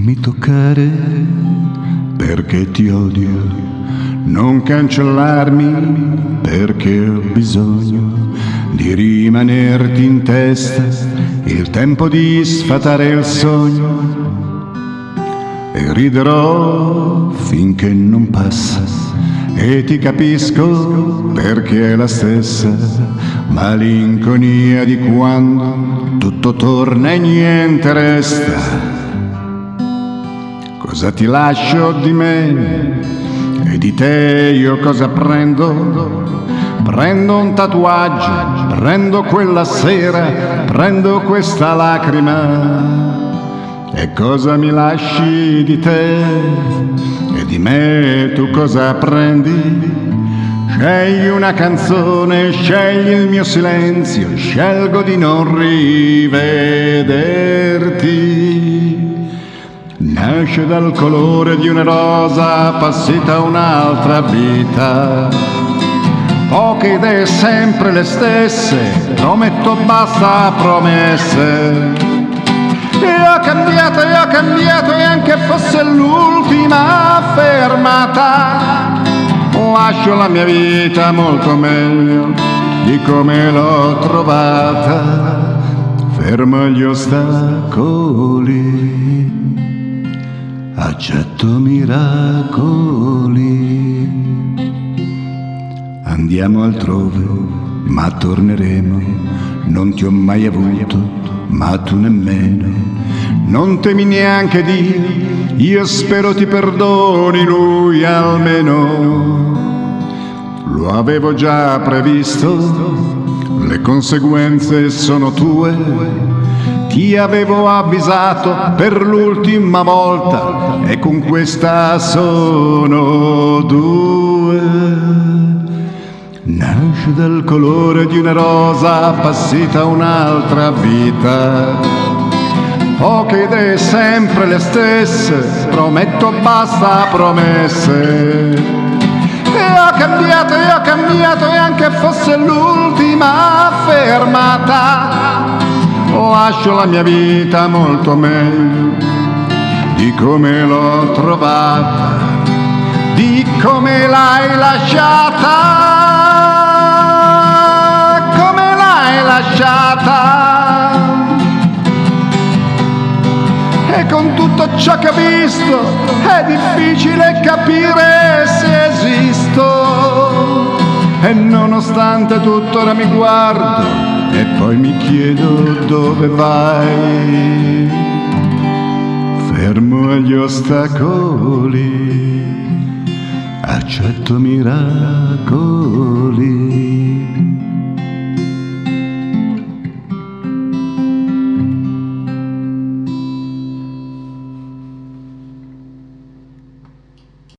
mi toccare perché ti odio, non cancellarmi perché ho bisogno di rimanerti in testa, il tempo di sfatare il sogno, e riderò finché non passa e ti capisco perché è la stessa malinconia di quando tutto torna e niente resta. Cosa ti lascio di me e di te io cosa prendo? Prendo un tatuaggio, prendo quella sera, prendo questa lacrima. E cosa mi lasci di te e di me tu cosa prendi? Scegli una canzone, scegli il mio silenzio, scelgo di non rivederti. Nasce dal colore di una rosa, passita un'altra vita. Poche idee sempre le stesse, prometto basta promesse. Io ho cambiato e anche fosse l'ultima fermata, lascio la mia vita molto meglio di come l'ho trovata. Fermo gli ostacoli, accetto miracoli. Andiamo altrove, ma torneremo. Non ti ho mai avuto, ma tu nemmeno. Non temi neanche Dio, io spero ti perdoni lui almeno. Lo avevo già previsto, le conseguenze sono tue. Ti avevo avvisato per l'ultima volta e con questa sono due. Nasce dal colore di una rosa, passita un'altra vita. Poche idee sempre le stesse, prometto basta promesse. E ho cambiato e anche fosse l'ultima fermata, lascio la mia vita molto meglio di come l'ho trovata, di come l'hai lasciata. E con tutto ciò che ho visto è difficile capire se esisto. E nonostante tutto ora mi guardo e poi mi chiedo dove vai. Fermo agli ostacoli, accetto miracoli.